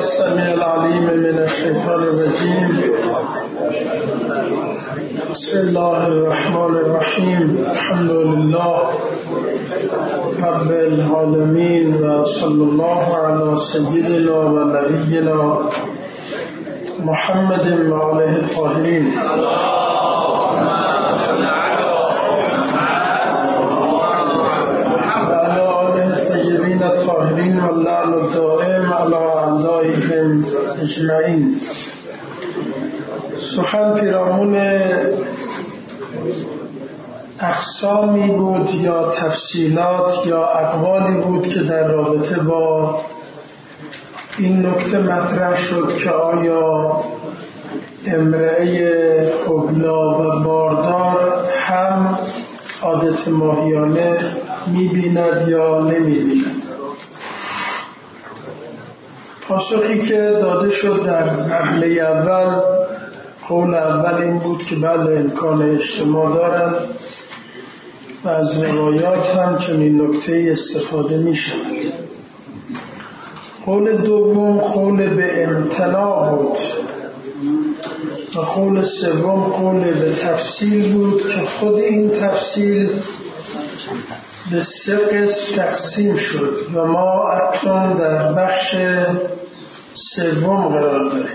السميع العليم من الشيطان الرجيم. بسم الله الرحمن الرحيم. الحمد لله رب العالمين وصلى الله على سيدنا ونبينا محمد وآله الطاهرين. الطاهرين واللعن الدائم على أعدائهم اجمعین. سخن پیرامون اقسامی بود یا تفصیلات یا اقوالی بود که در رابطه با این نکته مطرح شد که آیا امرأه حبلا و باردار هم عادت ماهیانه می‌بیند یا نمی‌بیند. پاسخی که داده شد در مرحله اول، قول اول این بود که بله امکان اجتماع دارند و از روایات هم چنین نکته استفاده می شود. قول دوم قول به امتناع بود و قول سوم قول به تفصیل بود که خود این تفصیل به 3 قسم تقسیم شد و ما اکنون در بخش سوم قرار داریم.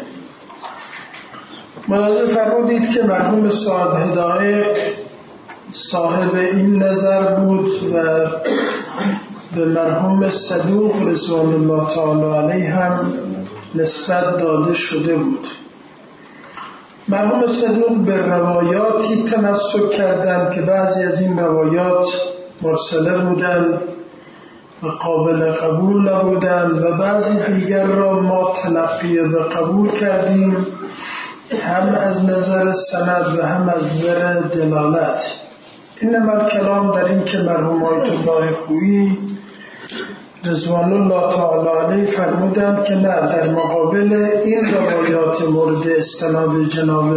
ملاحظه فرمودید که مرحوم صاحب هدایق صاحب این نظر بود و به مرحوم صدوق رضوان الله تعالی علیه هم نسبت داده شده بود. مرحوم صدوق به روایاتی تمسک کردند که بعضی از این روایات مرسله بودند و قابل قبول نبودند و بعضی دیگر را ما تلقی و قبول کردیم، هم از نظر سند و هم از نظر دلالت. اینما الکلام در این که مرحوم آیت الله خویی رضوان الله تعالی علیه فرمودند که نه، در مقابل این روایات مورد استناد جناب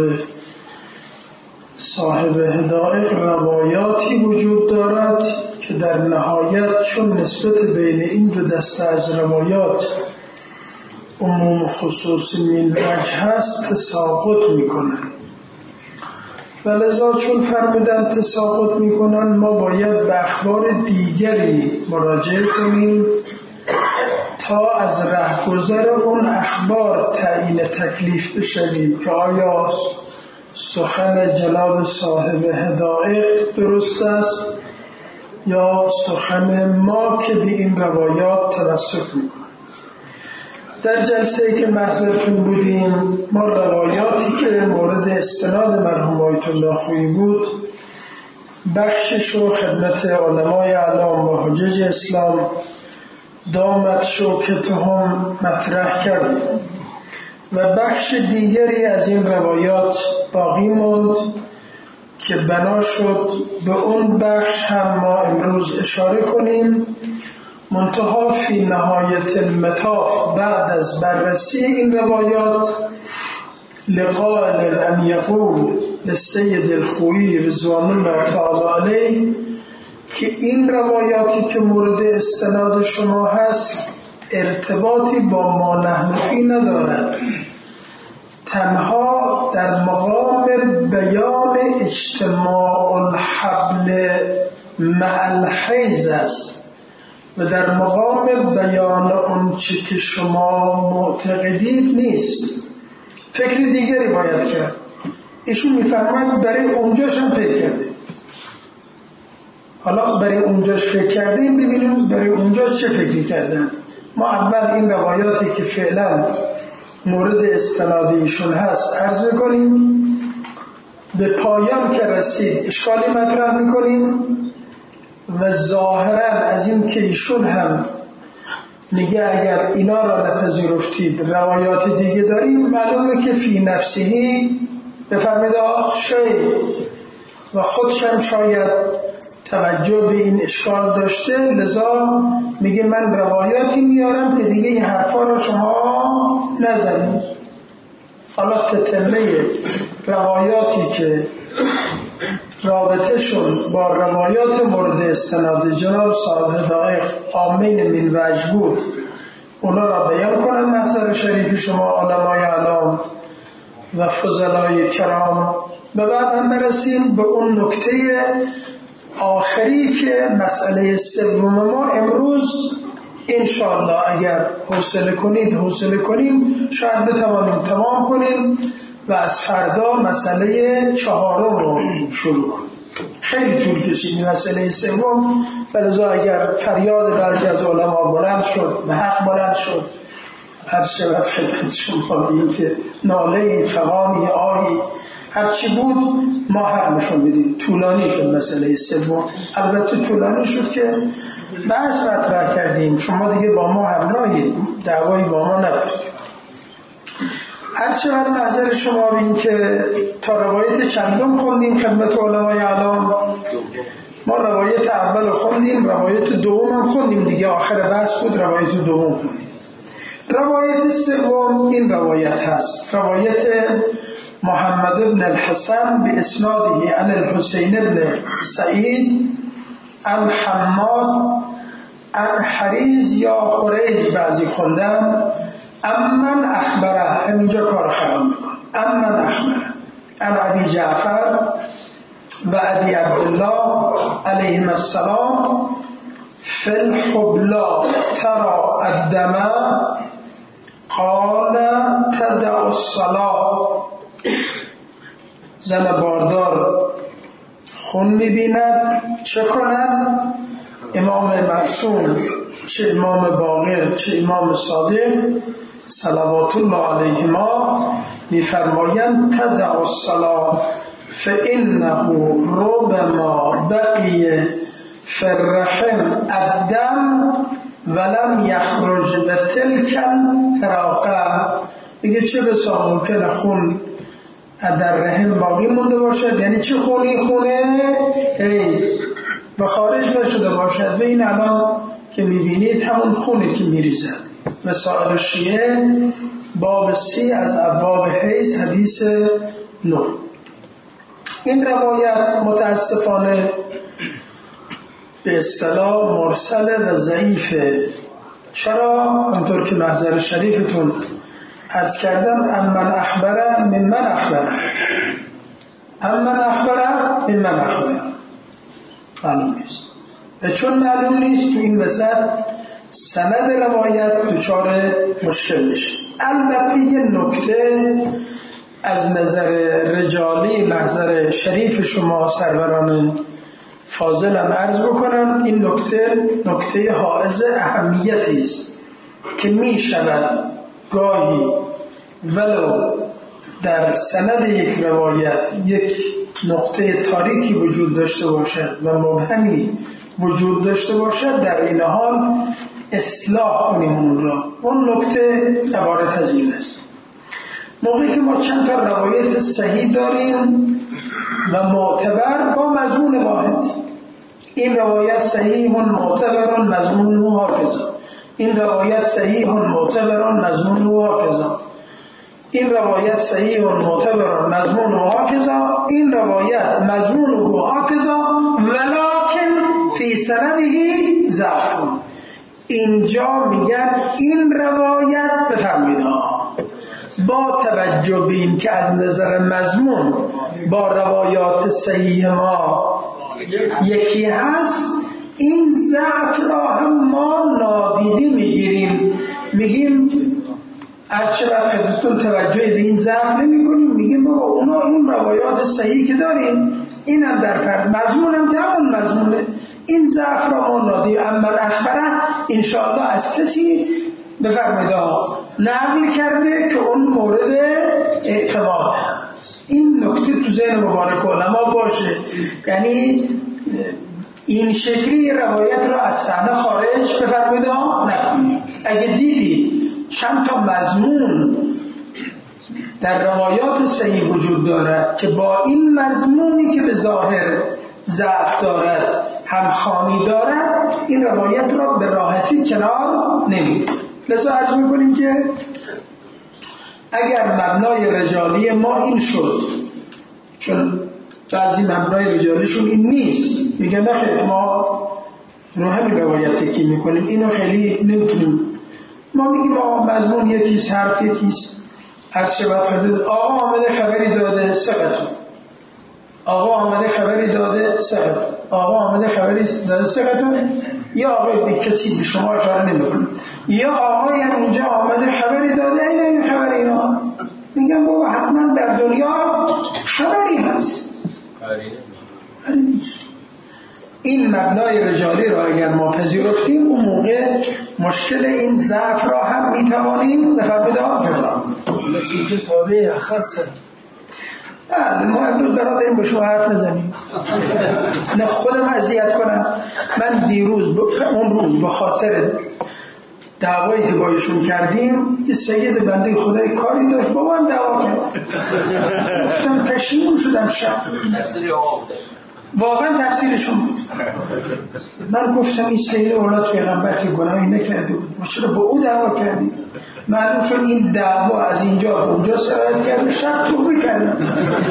صاحب هدایق روایاتی وجود دارد که در نهایت چون نسبت بین این دو دسته از روایات عموم خصوص من وجه هست تساقط میکنند و لذا چون فرمودن تساقط میکنن ما باید به اخبار دیگری مراجعه کنیم تا از رهگذر اون اخبار تعیین تکلیف بشویم که آیا سخن جناب صاحب هدایق درست است یا سخن ما که به این روایات تمسک میکنیم. در جلسه‌ای که محضرتون بودیم ما روایاتی که مورد استناد مرحوم آیت الله خویی بود بخشش رو خدمت علمای اعلام و حجج اسلام دامت شوکتهم مطرح کردیم و بخش دیگری از این روایات باقی موند که بنا شد به اون بخش هم ما امروز اشاره کنیم. منتها فی نهایت المطاف بعد از بررسی این روایات لقائل ان یقول للسید الخویی رضوان الله تعالی علیه که این روایاتی که مورد استناد شما هست ارتباطی با ما نحن فی ندارد، تنها در مقام بیان اجتماع الحبل مع الحیض است و در مقام بیان اون چی که شما معتقدید نیست. فکر دیگری باید کرد. ایشون میفرماید برای اونجاش هم فکر کرده. حالا برای اونجاش فکر کردیم، ببینیم برای اونجاش چه فکری کردن. ما اول این روایاتی که فعلا مورد استناد ایشون هست عرض میکنیم، به پایان که رسید اشکالی مطرح میکنیم و ظاهرا از این که ایشون هم میگه اگر اینا را نپذیرفتید روایات دیگه داریم، معلومه که فی نفسهی بفرمید شاید و خودشم شاید توجه به این اشکال داشته، لذا میگه من روایاتی میارم که دیگه این حرفا را شما نزنید. حالا تتمه روایاتی که رابطه شد با روایات مورد استناد جناب صاحب هدایق آمین من وجه بود اونا را بیان کنن محضر شریف شما علمای اعلام و فضلای کرام و بعد هم برسیم به اون نکته آخری که مسئله سوم ما امروز انشاءالله اگر حوصله کنیم شاید بتوانیم تمام کنیم و از فردا مسئله چهارم رو شروع کنیم. خیلی طول کشید مسئله سوم، فلذا اگر فریاد بعضی از علما بلند شد و حق بلند شد، هر شب خدمت شما بگیم که ناله فغانی آهی هرچی بود ما حق نشون بدیم. طولانی شد مسئله سوم، البته طولانی شد که بحث مطرح کردیم، شما دیگه با ما همراهید، دعوایی با ما ندارید. هر چقدر محضر شما بین که تا روایت چندم خوندیم خدمت علمای اعلام، ما روایت اول خوندیم، روایت دوم هم خوندیم دیگه، آخر بحث بود روایت دوم خوندیم. روایت سوم این روایت هست، روایت محمد بن الحسن به اسناده عن الحسین بن سعید عن حماد عن حریز یا خریز بعضی خوندن امن اخبره، همینجا کار خراب میکن، امن اخبره عن ابی جعفر و ابی عبدالله علیهم السلام فی الحبلا ترى الدم قال تدع الصلاة، زن باردار خون میبیند چه کند؟ امام معصوم چه امام باقر چه امام صادق صلوات الله علیهما میفرمایند تدع الصلاة فإنه ربما بقي في الرحم الدم ولم یخرج به تلک الحراقه. میگه چه بسا ممکنه خون در رحم باقی مونده باشد، یعنی چه خونی؟ خونه حیض و خارج نشده باشد و این الان که میبینید همون خونه که میریزد. مسائل شیعه باب 3 از ابواب حیض حدیث 9. این روایت متاسفانه به اصطلاح مرسله و ضعیفه. چرا؟ همطور که محضر شریفتون عرض کردم امن اخبره ممن اخبره، امن اخبره ممن اخبره معلوم نیست و چون معلوم نیست تو این وسط سند روایت دچار مشکل میشه. البته یه نکته از نظر رجالی محضر شریف شما سروران فاضلم عرض بکنم، این نکته حائز اهمیتی است که می شود گاهی ولو در سند یک روایت یک نقطه تاریکی وجود داشته باشد و مبهمی وجود داشته باشد، در این حال اصلاح کنیم اون را. اون نکته عبارت از این است: موقعی که ما چند تا روایت صحیح داریم و معتبر با مضمون واحد، این روایت صحیح معتبر مضمون حافظا، این روایت صحیح معتبر مضمون حافظا، این روایت صحیح معتبر مضمون حافظا، این روایت مضمون حافظا ولکن فی سنده ضعف. اینجا میگن این روایت بفرمایید با توجه به این که از نظر مضمون با روایات صحیح ما یکی هست، این ضعف را هم ما نادیده میگیریم، میگیم از چه وقت خدمتتون توجه به این ضعف نمی کنیم، میگیم بابا اونا این روایات صحیح که داریم این هم در فرد مضمون هم که همون مضمونه، این ضعف را ما نادیده. اما اخبره انشاءالله از کسی بفرمایید نقل کرده که اون مورد اعتماد هست. این نکته تو ذهن مبارک علما باشه، یعنی این شکلی روایت رو از صحنه خارج بفرمایید نکنید. اگه دیدید چند تا مضمون در روایات صحیح وجود دارد که با این مضمونی که به ظاهر ضعف دارد همخوانی دارد، این روایت را به راحتی کنار نمی‌گذارید. لذا عرض میکنیم که اگر مبنای رجالی ما این شد، چون بعضی مبنای رجالیشون این نیست، میگن نخیر ما رو همین روایتی که میکنیم اینو خیلی نمیتونیم ما میگیم آقا مضمون یکیست، حرف یکیست، هر چه وقت خدمت آقا آمده خبری داده سقطون، آقا آمده خبری داده سقطون، آقا آمده خبری داده سقطون، یا آقای به کسی به شما اشاره نمی‌کنه، یا آقای هم اینجا آمده خبری داده این خبر اینا. میگم بابا حتما در دنیا خبری هست، خبری نیست. این مبنای رجالی را اگر ما پذیرفتیم اون موقع مشکل این ضعف را هم میتوانیم بفهمید. نتیجه تابع خاصه. ما امروز برادریم با شما حرف نزنیم، نه خودم اذیت کنم. من دیروز اون روز به خاطر دعوایی که با ایشون کردیم یه سید بنده خدای کاری داشت با من دعوا کرد، گفتم پشیمون شدم. واقعا تفسیرشون بود. من گفتم این سید اولاد پیغمبر که گناهی نکرده بود و چرا با او دعوا کردی؟ معلوم شد این دعوا از اینجا به اونجا سرایت کرده. شب توبه کردم،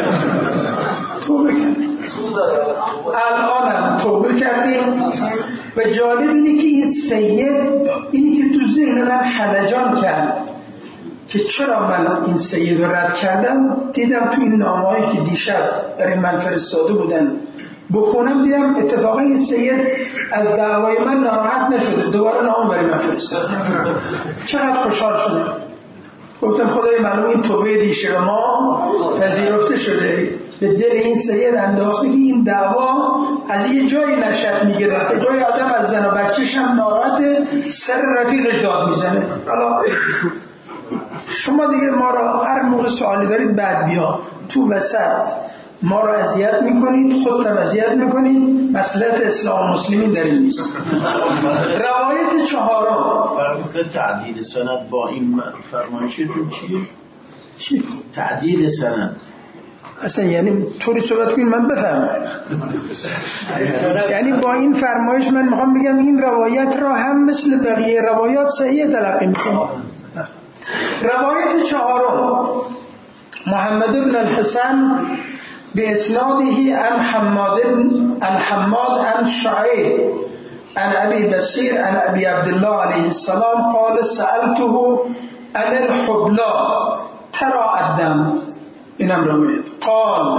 الانم توبه کردیم. و جالب اینه که این سید اینی که تو ذهن من خلجان کرد که چرا من این سید رو رد کردم، دیدم تو این نامه‌هایی که دیشب برای من فرستاده بودن بخونم، دیدم اتفاقا این سید از دعوای من ناراحت نشده، دوباره نام برای من فرستاد. چقدر خوشحال شدم. گفتم خدای معلوم این توبه دیشب ما پذیرفته شده، به دل این سید انداخته که این دعوا از یه جایی نشأت میگیره که جای آدم از زن و بچه‌ش هم ناراحت، سر رفیقش داد میزنه. حالا شما دیگه ما را هر موقع سوالی دارید بعد بیا تو وسط ما را اذیت میکنید، خودتم اذیت میکنید. مصلحت اسلام و مسلمین در این نیست. روایت چهارم فرمود تعدیل سند با این فرمایشتون چیه؟ چی؟ تعدیل سند اصلا یعنی طوری صحبت کنید من بفهمم. یعنی با این فرمایش من میخوام بگم این روایت را هم مثل بقیه روایات صحیح تلقی میکنم. روایت چهارم محمد بن الحسن بإسناده عن حماد عن شعيب عن أبي بصير عن أبي عبد الله عليه السلام قال سألته عن الحبلى ترى الدم. إنم رويت قال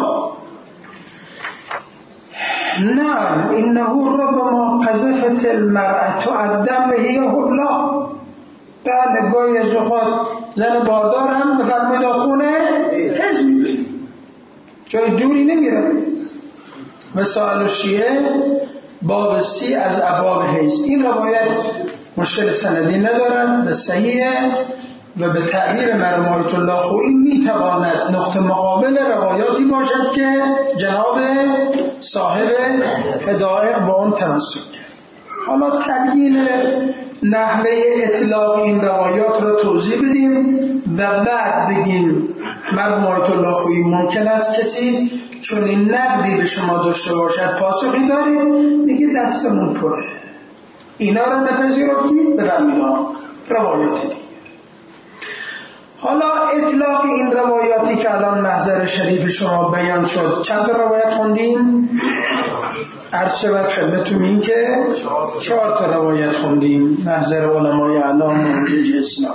نعم إنه ربما قذفت المرأة الدم هي حبلى. بله گاهی از اوقات زن باردار هم بفرمید خونه حزب جای دوری نمیره. مثال شیعه باب 30 از ابواب حیض. این روایت مشکل سندی ندارد و صحیحه و به تعبیر مرحوم آیت الله خویی میتواند نقطه مقابل روایاتی باشد که جناب صاحب هدایق با اون تمسک کرد. حالا تبیین نحوه اطلاق این روایات را توضیح بدیم و بعد بگیم مرحوم آیت الله خویی ممکن است کسی چون این نقدی به شما داشته باشد پاسخی دارید، میگه دستمون پره، اینا را نپذیرفتید بفرمایید روایات دیگه. حالا اطلاق این روایاتی که الان محضر شریف شما بیان شد، چند روایت خوندیم؟ عرض شود خدمتتون این که 4 تا روایت خوندیم محضر علمای اعلام موجود اسلام.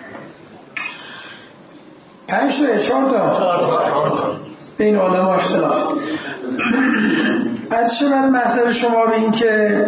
5 تا 4 تا بین علما اختلاف. عرض شود محضر شما به این که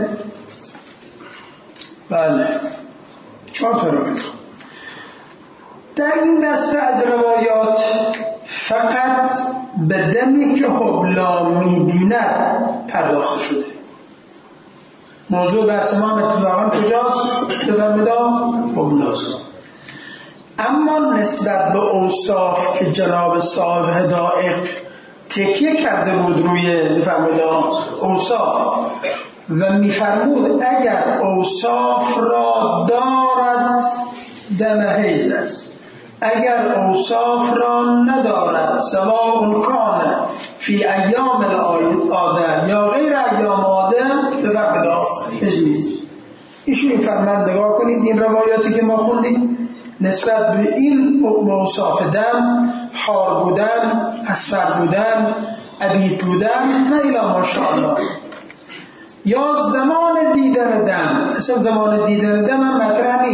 بله 4 تا روایت. در این دسته از روایات فقط به دمی که حبلا می‌بیند پرداخته شده. موضوع بحث ما اتفاقا کجاست؟ بفرمایید حبلاست. اما نسبت به اوصاف که جناب صاحب هدایق تکیه کرده بود روی بفرمایید اوصاف و می‌فرمود اگر اوصاف را دارد دم حیض است، اگر اوصاف را ندارد سواء کان فی ایام العاده یا غیر ایام عاده بفرمایید اجلیس. ایشون این فرمان نگاه کنید این روایاتی که ما خوندیم نسبت به این اوصاف دم، حار بودن، اصفر بودن، ابیت بودن و الی ماشاءالله، یا زمان دیدن دم. اصلا زمان دیدن دم هم مطرح نیست.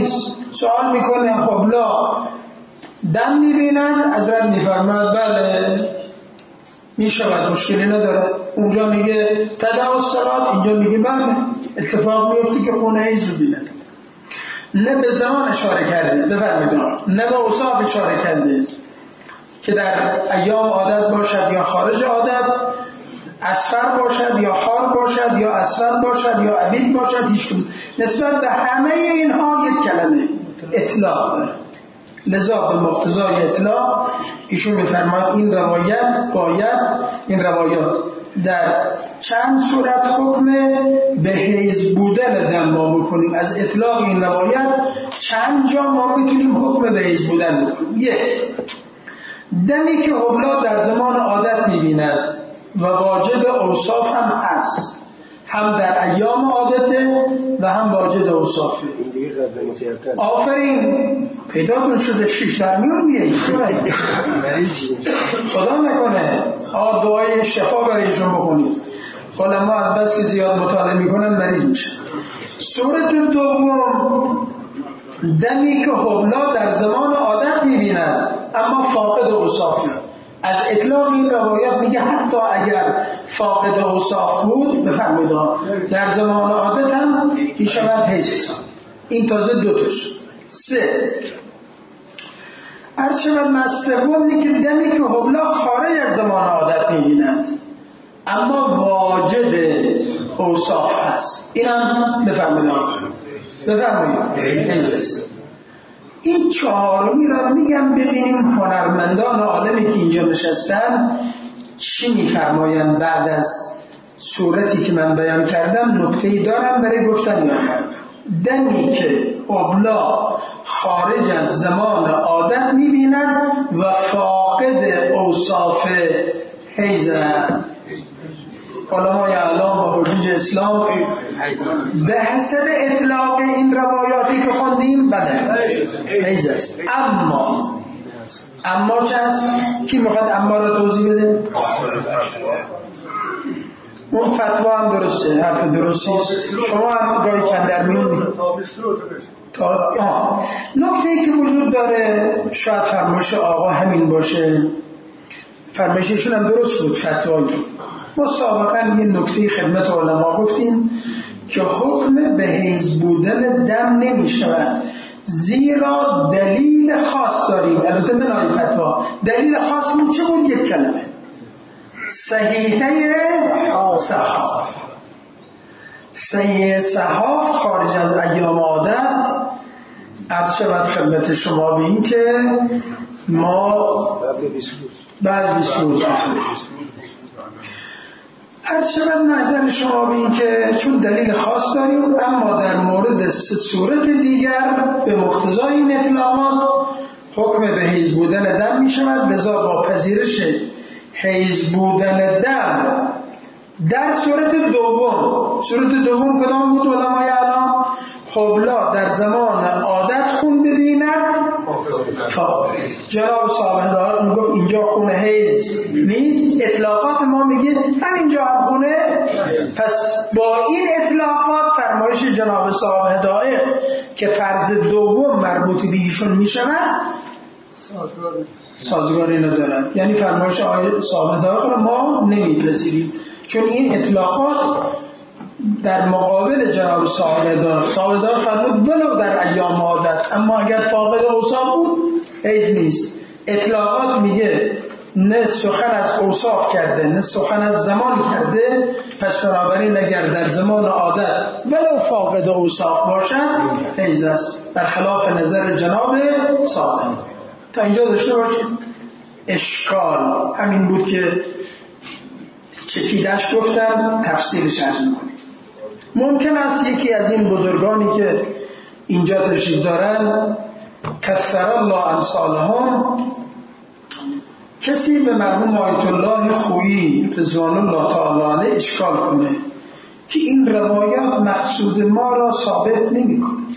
سوال میکنه خب لا دم میبینن؟ حضرت میفرماید بله میشود، مشکلی نداره. اونجا میگه تداعی الصلاة، اینجا میگه بله. اتفاق میفته که خون حیض رو بینن. نه به زمان اشاره کرده، بفرمایید، نه به اوصاف اشاره کرده که در ایام عادت باشد یا خارج عادت، اصفر باشد یا خار باشد یا اسود باشد یا عبید باشد، هیچ نسبت به همه اینها یک کلمه اطلاق داره. لذا به مقتضای اطلاق ایشون میفرماید این روایت باید، این روایات در چند صورت حکم به حیض بودن دم ما بکنیم. از اطلاق این روایت چند جا ما میتونیم حکم به حیض بودن بکنیم. یک، دمی که حبلا در زمان عادت میبیند و واجد اوصاف هم هست، هم در ایام عادته و هم واجد اوصافه. آفرین، پیدا کن شده 6 در میون میه خدا نکنه دعای شفا برایشون بخونید. علما از بس که زیاد مطالعه میکنن مریض میشه. صورت دوم، دمی که حبلا در زمان عادت میبیند اما فاقد اوصافه. از اطلاق این روایت میگه حتی اگر فاقد اوصاف بود، بفرمایید در زمان عادت هم میشود حیض. این تازه دوتاش. 3 عرض شود مستقوم که دمی که حبلا خارج از زمان عادت میبیند اما واجد اوصاف هست، این هم بفرمایید حیض. این چهارمی را میگم ببینیم هنرمندان عالمی که اینجا نشستن چی میفرمایند بعد از صورتی که من بیان کردم. نکته‌ای دارم برای گفتن یا دمی که حبلا خارج از زمان عادت میبینند و فاقد اوصاف حیض. علمای اعلام و حجوج اسلام به حسب اطلاق این روایاتی که خوندیم بله حیض است. اما چه هست؟ کی میخواد اما را توضیح بده؟ اون فتوا هم درسته، حرف درستی است. شما هم گاهی چند در میونی نکته‌ای که وجود داره، شاید فرمایش آقا همین باشه، فرمایششون هم درست بود فتوایی. ما سابقا یه نکته خدمت علما گفتیم که حکم به حیض بودن دم نمی شود زیرا دلیل خاص داریم. البته منای فتوا دلیل خاص بود چه بود؟ یک کلمه، صحیحه صحاف. صحیح صحاف خارج از ایام عادت. عرض شود خدمت شما به این که ما بعد 20 روز عرض شود محضر شما به این که چون دلیل خاص داریم، اما در مورد 3 صورت دیگر به مقتضای این اطلاقات حکم به حیض بودن دم می شود. لذا با پذیرش حیض بودن دم در صورت دوم کدام بود علمای اعلام؟ حبلا در زمان عادت خون ببیند. جناب صاحب هدایت میگفت اینجا خون حیض نیست، اطلاقات ما میگه همینجا هم خونه. پس با این اطلاقات فرمایش جناب صاحب هدایت که فرض دوم مربوط به ایشون میشود سازگاری ندارد. یعنی فرمایش آقای صاحب هدایت رو ما نمیپذیریم، چون این اطلاقات در مقابل جناب صاحب هدایت فرمود ولو در ایام عادت، اما اگر فاقد اوصاف بود حیض نیست. اطلاقات میگه نه سخن از اوصاف کرده نه سخن از زمان کرده، پس بنابراین اگر در زمان عادت ولو فاقد اوصاف باشد حیض است، برخلاف نظر جناب صاحب. تا اینجا داشته باشید. اشکال همین بود که چکیدش گفتم، تفصیلش عرض میکنیم. ممکن است یکی از این بزرگانی که اینجا تشریف دارن کثر الله امثالهم، کسی به مرحوم آیت الله خویی رضوان الله تعالی علیه اشکال کنه که این روایات مقصود ما را ثابت نمی کند.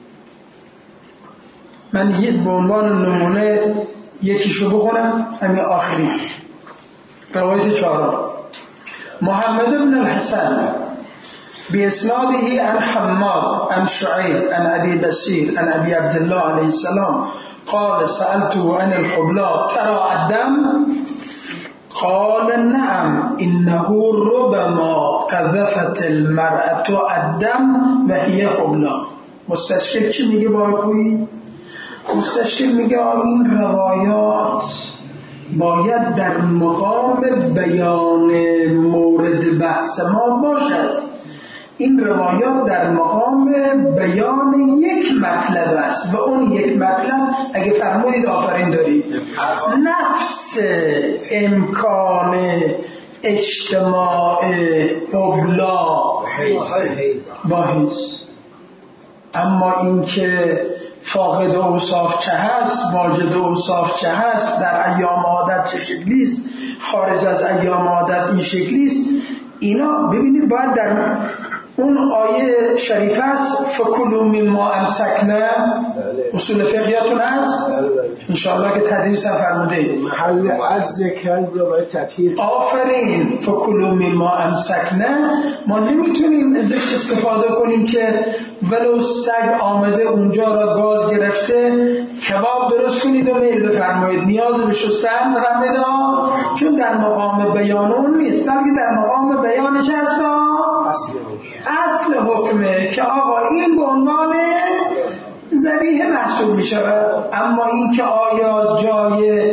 من به عنوان نمونه یکیشو بخونم، همین آخری روایت 4. محمد بن الحسن بإسناده عن حماد عن شعيب عن أبي بصير عن أبي عبد الله عليه السلام قال سألته عن الحبلى ترى الدم؟ قال نعم إنه ربما قذفت المرأة الدم وهي حبلى. مستشکل چی میگه باید؟ مستشکل میگه این روایات باید در مقام بیان مورد بحث ما باشد. این روایات در مقام بیان یک مطلب است و اون یک مطلب اگه فرمودید آفرین دارید نفس امکان اجتماع حبلا با حیض. اما این که فاقد اوصاف چه هست، واجد اوصاف چه هست، در ایام عادت چه شکلیست، خارج از ایام عادت این شکلیست، اینا ببینید باید در اون آیه شریف هست فکلوا مما امسکنا، اصول فقهیاتون هست انشاءالله که تدریس هم فرموده محل از کلب رو باید تطهیر. آفرین. فکلوا مما امسکنا، ما نمیتونیم ازش استفاده کنیم که ولو سگ آمده اونجا را گاز گرفته کباب درست کنید و میل بفرمایید، نیاز به شستن بفرمایید، چون در مقام بیان اون نیست، بلکه در مقام بیانش هست اصل حکمه که آقا این به عنوان ذبیحه محسوب می شود. اما این که آیا جای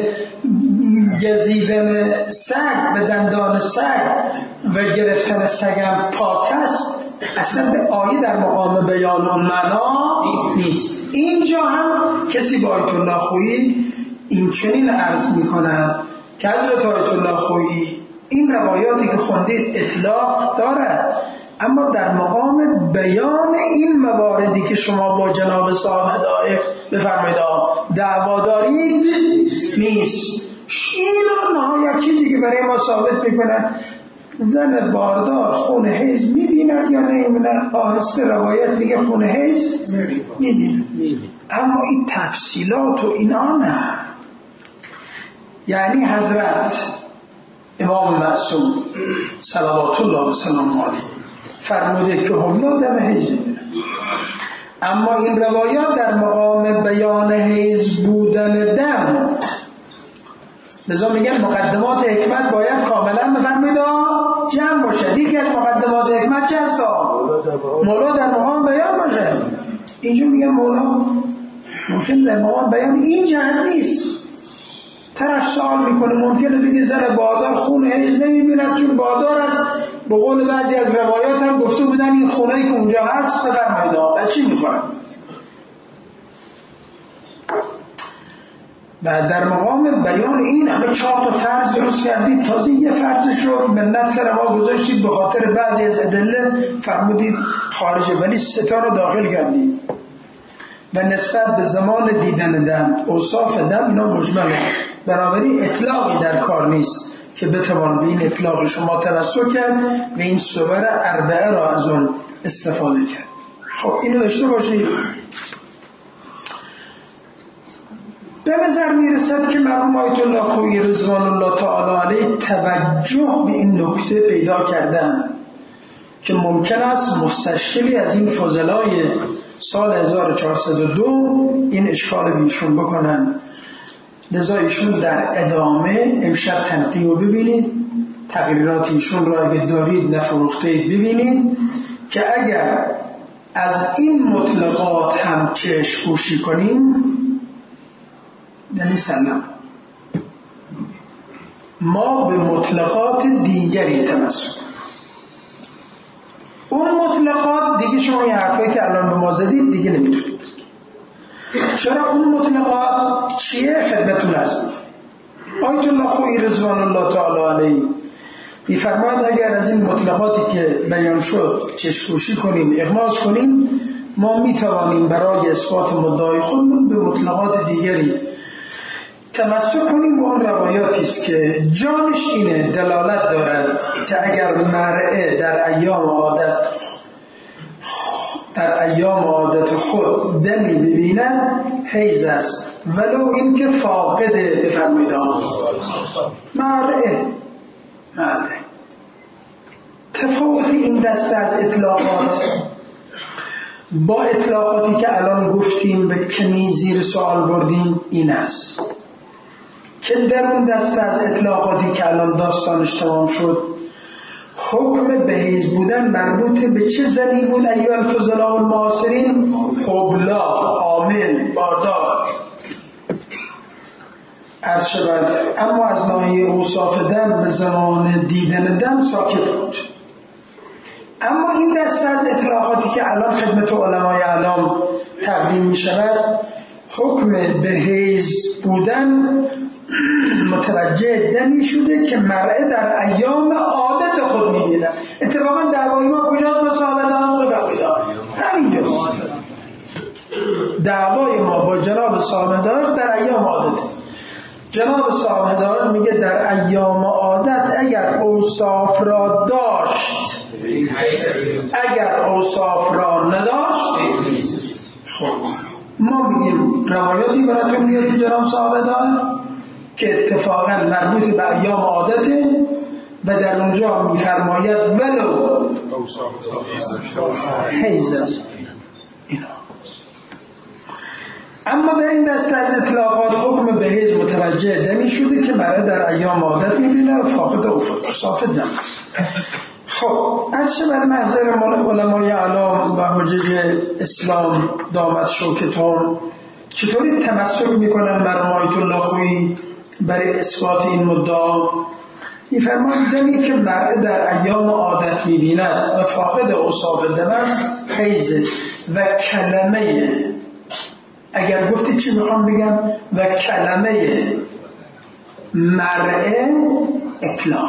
گزیدن سگ به دندان سگ و گرفتن سگم پاک است، اصلا به آیه در مقام بیان اون معنا نیست. اینجا هم کسی با آیت الله خویی این چنین عرض می کند که حضرت آیت الله خویی این روایاتی که خوندید اطلاق دارد، اما در مقام بیان این مواردی که شما با جناب صاحب دائق بفرمایید دعوا دارید نیست. این نهایت چیزی که برای ما ثابت میکنه زن باردار خون حیض میبیند یا نمیبیند، آهسته روایت دیگه خون حیض میبیند، اما این تفصیلات و اینا نه. یعنی حضرت امام معصوم صلوات الله و سلام علیه فرموده که حبلا دم حیض میبیند، اما این روایات در مقام بیان حیض بودن دم، لذا میگن مقدمات حکمت باید کاملا بفرمایید جمع باشه. یکی از مقدمات حکمت چه هست؟ مولا در مقام بیان باشه. اینجا میگن مولا ممکن در مقام بیان این جهت نیست. طرف سوال میکنه ممکنه بگه زن باردار خون حیض نمیبیند چون باردار است، به قول بعضی از روایات هم گفته بودن این خونه‌ای که اونجا هست بفرمایید بعد چی میخورن؟ و در مقام بیان این همه 4 تا فرض درست کردید، تازه یه فرضش رو منت سر ما گذاشتید به خاطر بعضی از ادله فرمودید خارجه، ولی 3 تا رو داخل کردید. و نسبت به زمان دیدن دم، اوصاف دم اینا مجمله، بنابراین اطلاقی در کار نیست که بتوان به این اطلاق شما توسل کرد و این صور اربعه را از اون استفاده کرد. خب اینو داشته باشید. به نظر میرسد که مرحوم آیت الله خویی رضوان الله تعالی علیه توجه به این نکته پیدا کردن که ممکن است مستشکلی از این فضلای سال 1402 این اشکال بیشون بکنن. لذا ایشون در ادامه امشب تنقیح رو ببینید، تقریرات ایشون رو اگه دارید نفروخته ببینید که اگر از این مطلقات هم چشم پوشی کنیم یعنی سلام، ما به مطلقات دیگری تمسک. اون مطلقات دیگه شما یه حرفایی که الان به ما زدید دیگه نمیتونید. چرا اون مطلقات چیه؟ خدمتون عرض می‌کنم. آیت الله خویی رضوان الله تعالی علیه می‌فرماید اگر از این مطلقاتی که بیان شد چشم‌پوشی کنیم، اغماض کنیم، ما میتوانیم برای اثبات مدعای خودمون به مطلقات دیگری تمسک کنیم. با اون روایاتی است که جانش اینه دلالت دارد که اگر مرأة در ایام عادت خود دمی ببیند حیض است، ولو این که فاقده بفرمایید مرأة. تفاوت این دسته از اطلاقات با اطلاقاتی که الان گفتیم به کمی زیر سوال بردیم این است که در اون دسته از اطلاقاتی که الان داستانش تمام شد حکم بهیز بودن مربوط به چه زنی بود ایها الفضلاء المعاصرین؟ حبلا، حامل، باردار. عرض شود اما از ناحیه اوصاف دم به زمان دیدن دم ساکت بود. اما این دسته از اطلاقاتی که الان خدمت علمای اعلام تقدیم می شود حکم به حیض بودن متوجه دمی شده که مرأة در ایام عادت خود می بیند. اتفاقا دعوای ما کجاست با صحابه دار؟ همینجاست. دعوای ما با جناب صحابه دار در ایام عادت. جناب صحابه دار میگه در ایام عادت اگر اوصاف را داشت، اگر اوصاف را نداشت، خب ما میگیم روایاتی براتون میاد جناب صحابه دار که اتفاقا مربوط به ایام عادته و در اونجا میفرماید ولو حیض است. اما در این دسته از اطلاقات حکم به حیض متوجه دمی شده که مرأة در ایام عادت میبینه و فاقد اوصاف دم. خب عرض بر محضر علمای اعلام و حجج اسلام دامت شوکتون چطوری تمسک میکنن مرحوم آیت الله خویی برای اثبات این مدعا؟ میفرمایند دمی که مرأة در ایام عادت میبیند و فاقد اوصاف دم است حیض و کلمه، اگر گفتی چی میخوام بگم، و کلمه مرأة اطلاق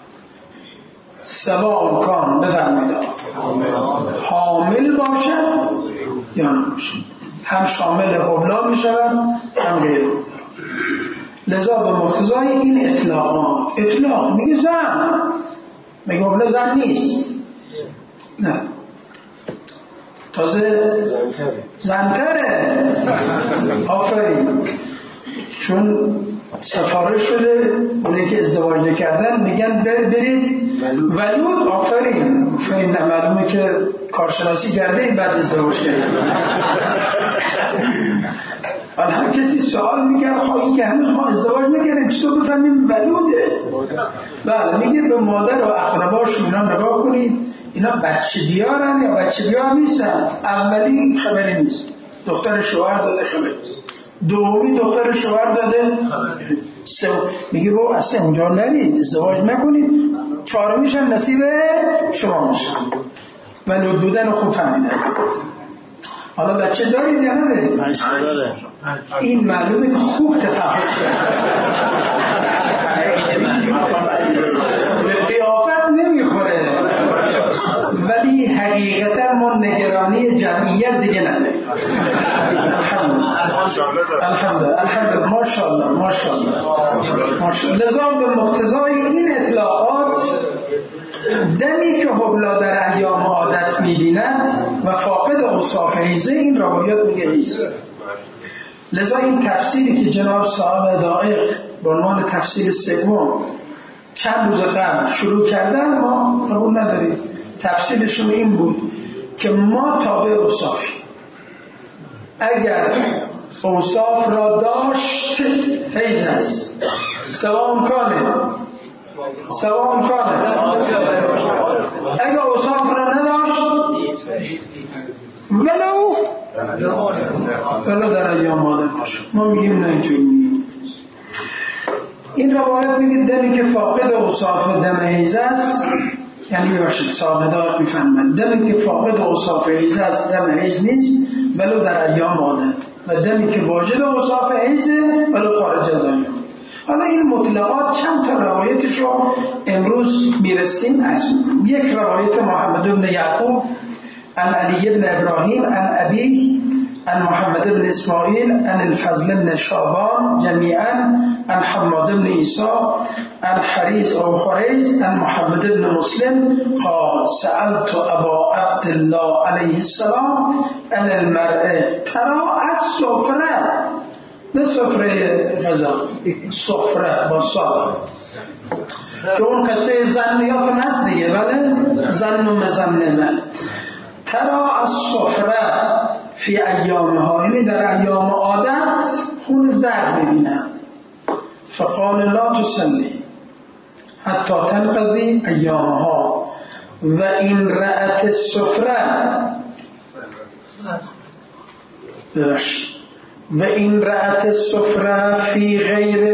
سواء کان بفرمایید حامل باشد یا نباشد، هم شامل حبلا میشود هم غیر. لذا به مقتضای این اطلاق میگه زن، میگه حبلا زن نیست، نه تازه زنتره. آفرین. چون سفارش شده اونی که ازدواج نکردن میگن برید ولود. آفرین معلومه که کارشناسی کرده بعد ازدواج کرده. هر کسی سوال میگه خواهی که هنوز ما ازدواج نکردیم چطور بفهمیم ولوده؟ بله میگه به مادر و اقرباشون اینا نگاه کنید، اینا بچه بیارن یا بچه بیار نیستن. اولی خبری نیست، دختر شوهر داده خبری نیست، دومی دختر شوهر داده، میگه با اصلا اونجا نرید ازدواج نکنید، چهارمیش هم نصیب شما میشه. ولود بودن رو خوب فهمیدن. حالا بچه دارید یا ندارید؟ این معلومه خوب تفاوت کرد. به قیافت نمیخوره ولی حقیقتا ما نگرانی جمعیت دیگه نداریم. الحمدلله ماشاءالله. لذا به مقتضای این اطلاقات دمی که حبلا در ایام عادت می‌بیند و فاقد اوصاف حیضه، این روایات میگه حیضه. لذا این تفسیری که جناب صاحب دقیق به عنوان تفسیر سوم چند روز قبل شروع کردن ما قبول نداریم. تفسیرشون این بود که ما تابع اوصافی، اگر اوصاف را داشت حیض است، سواء کانه اگر اوصاف را نداشت ولو در ایام عادت باشه. ما میگیم نه اینطوری. این روایت میگه دمی که فاقد اوصاف دم حیض است، یعنی باشید صاحبدار میفهمند دمی که فاقد اوصاف حیض است دم حیض نیست ولو در ایام عادت، و دمی که واجد اوصاف حیض ولو خارج از ایام. حالا این مطلقات چند تا روایتش رو امروز میرسیم از یک روایت محمد بن یعقوب عن علی بن ابراهیم عن ابی عن محمد بن اسماعیل عن الفضل بن شعبان جميعا عن حماد بن عیسی عن حریز او خریز عن محمد بن مسلم قال سألت ابا عبدالله علیه السلام عن المرأة ترى السفرة نه سفره غذا، سفره با صاف که اون قصه زنیاتون هست دیگه، بله زن و مزنمه. ترا از سفره فی ایامها، یعنی در ایام عادت خون زرد ببینم. فقال لا تسلی حتی تنقضی ایامها و این رأت السفره و این رأت السفره فی غیر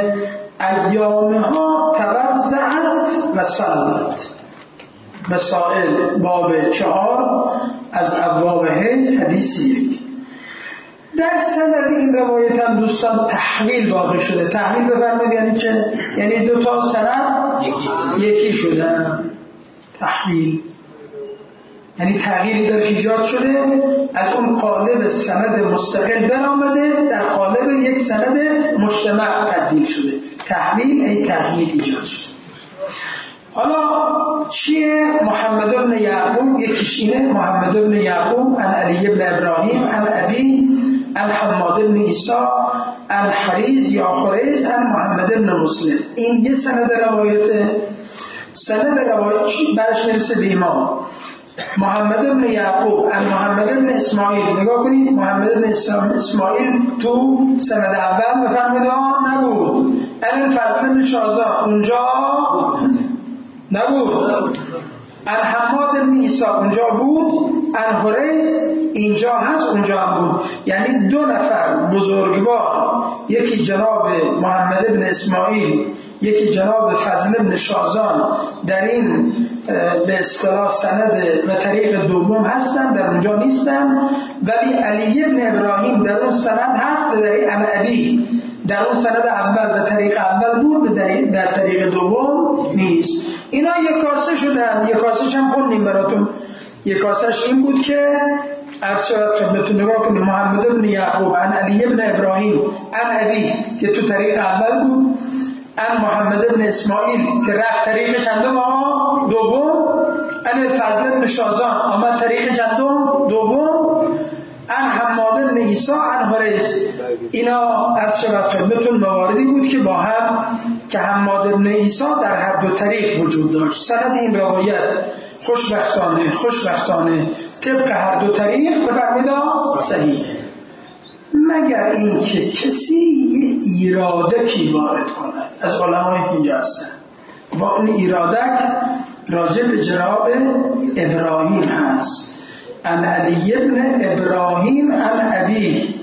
ایامها توزعت و صلت. مسائل باب 4 از ابواب حیض حدیث 1. در سند این روایت هم دوستان تحویل واقع شده. تحویل بفرمایید یعنی چه؟ یعنی دو تا سند یکی شدن. تحویل یعنی تغییری در ایجاد شده، از اون قالب سند مستقل در آمده در قالب یک سند مجتمع تبدیل شده. تحویل ای تغییر ایجاد شده. حالا چیه؟ محمد بن یعقوب یکیش اینه، محمد بن یعقوب عن علی بن ابراهیم عن ابی عن حماد بن عیسی عن حریز یا خریز عن محمد بن مسلم. این یه سند روایت. سند روایت برش میرسه به امام محمد بن یعقوب عن محمد بن اسماعیل. نگاه کنید محمد بن اسماعیل تو سند اول بفرمایید نبود. الفضل بن شازان اونجا نبود. عن حماد بن عیسی اونجا بود. عن حریز اینجا هست اونجا هم بود. یعنی دو نفر بزرگوار، یکی جناب محمد بن اسماعیل یکی جناب فضل بن شازان در این به اصطلاح سند و طریق دوم هستن، در اونجا نیستن. ولی علی بن ابراهیم در اون سند هست، در عن ابی در اون سند اول و طریق اول بود، در طریق دوم نیست. اینا یک کاسه شدن. یک کاسهش هم خوندیم براتون. یک کاسهش این بود که عرض شود خدمتتون، نگاه کنید محمد بن یعقوب عن علی بن ابراهیم عن ابی که تو طریق اول بود، عن محمد بن اسماعیل که رفت طریق چندم دوم، عن فضل بن شازان آمد طریق چندم دوم، عن حماد بن عیسی عن حریز. اینا عرض شود خدمتتون مواردی بود که با هم که حماد بن عیسی در هر دو طریق وجود داشت. سند این روایت خوشبختانه طبق هر دو طریق بفرمایید صحیح، مگر این که کسی ایرادکی وارد کند از علمای اینجا هستن و اون ایرادک راجع به جناب ابراهیم هست. عن علی بن ابراهیم عن ابی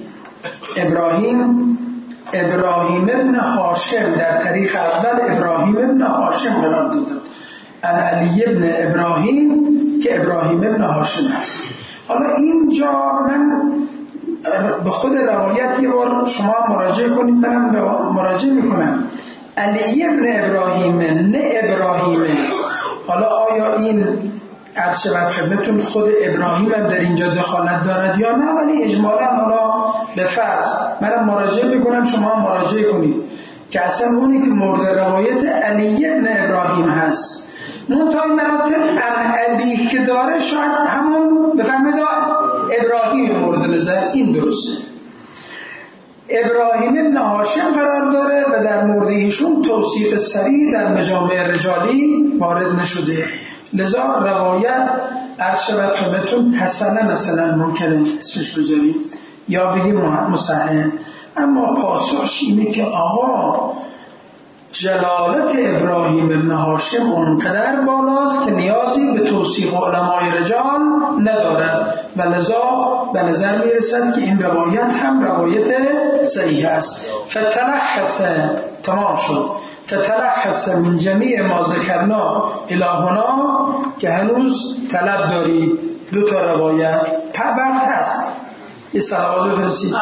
ابراهیم ابن هاشم در طریق اول ابراهیم ابن هاشم قرار داده. عن علی بن ابراهیم که ابراهیم ابن هاشم هست. حالا اینجا من به خود روایت یه بار شما مراجعه کنید، منم مراجعه میکنم. علی بن ابراهیم نه ابراهیمه. حالا آیا این عرض شود خدمتتون خود ابراهیم هم در اینجا دخالت دارد یا نه؟ ولی اجمالا حالا به فرض منم مراجعه میکنم، شما هم مراجعه کنید که اصلا اونی که مورد روایت علی بن ابراهیم هست. منتهای مراتب عن ابی که داره شاید همون بفهمید ابراهیم مورد نظر. این درسته. ابراهیم ابن هاشم قرار داره و در مورد ایشون توصیف صریح در مجامع رجالی وارد نشده. لذا روایت عرض شود خدمتتون حسنه مثلا ممکنه اسمش بذاریم یا بگیم مصحح. اما پاسخش اینه که آقا جلالت ابراهیم ابن هاشم اونقدر بالاست که نیازی به توصیف علمای رجال ندارد و لذا به نظر میرسد که این روایت هم روایت صحیح است. فتلخص تمام شد. فتلخص من جمیع ما ذکرنا الی هنا که هنوز طلب داری دو تا روایت وقت هست. یه صلوات بفرستید.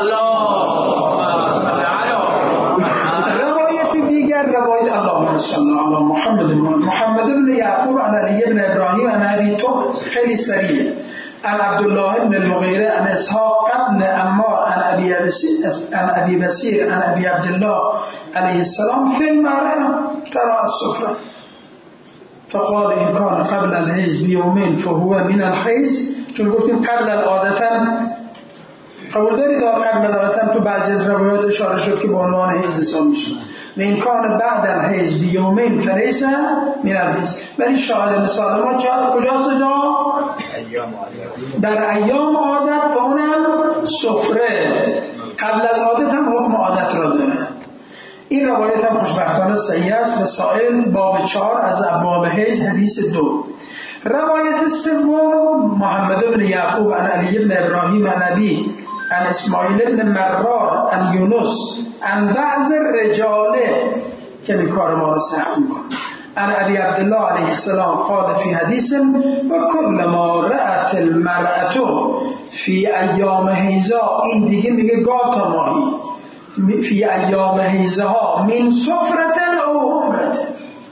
روایت دیگر روایت اللهم صل علی محمد بن یعقوب عن علی بن ابراهیم عن ابی تو خیلی سریع. عن عبدالله بن المغیره عن اسحاق بن عمار عن ابی بصیر عن ابی عبدالله علیه السلام فی المرأة ترى السفرة فقال إن كان قبل الحیض بیومین فهو من الحیض. چون گفتیم قبل العادتا قبول دارید قبل ندارتم تو بعضی از روایات اشاره شد که به عنوان حیض حساب میشه. و این کان بعد الحیض بیومین فلیس من الحیض. ولی شاهد مثال ما کجاست؟ در ایام عادت و اونم سفره. قبل از عادت هم حکم عادت را داره. این روایت هم خوشبختانه صحیح است. رسائل باب 4 از ابواب حیض حدیث 2. روایت سوم محمد بن یعقوب عن علی بن ابراهیم عن ابی عن اسماعیل بن مرار عن یونس عن بعض رجاله که این کار ما رو سخت میکنه. عن ابی عبدالله علیه السلام قال فی حدیث و کل ما رأت المرأة فی ایام حیضها. این دیگه میگه گاتا ماهی فی ایام حیضها من سفرتن او عمرتن.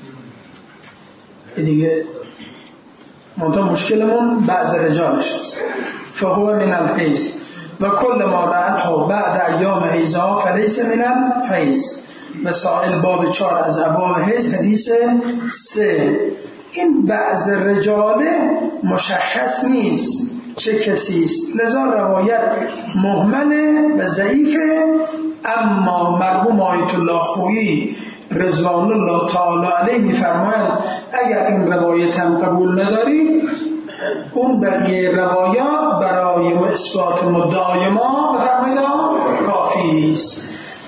دیگه منطقه مشکلمون بعض رجالش است. فهو من الحیض و کل ما رأته بعد ایام حیضها فلیس من الحیض. مسائل باب 4 از ابواب حیض حدیث 3. این بعض رجاله مشخص نیست چه کسی است، لذا روایت مهمله و ضعیفه. اما مرحوم آیت الله خویی رضوان الله تعالی علیه میفرمایند اگر این روایت هم قبول نداری اون بقیه روایات برای اثبات مدعای ما بفرمایید کافی است.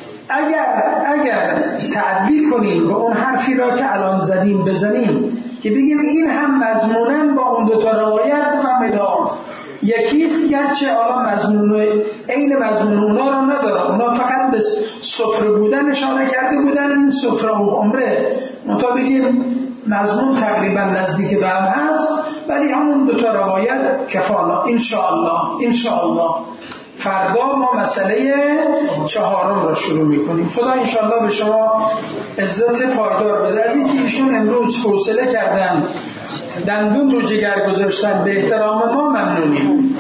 اگر تعدی کنیم به اون حرفی را که الان زدیم بزنیم که بگیم این هم مضمونن با اون دوتا روایت بفرمایید یکیست، گرچه حالا مضمون عین مضمون اونا رو نداره، اونا فقط به سفره بودن اشاره کرده بودن، این سفره و عمره منتها بگیم مضمون تقریبا نزدیک به هم هست، ولی همون دوتا روایت کفانا. انشاءالله فردا ما مسئله 4 را شروع میکنیم. خدا انشاءالله به شما عزت پایدار بده. از اینکه ایشون امروز حوصله کردن دندون رو جگر گذاشتن به احترام ما ممنونیم.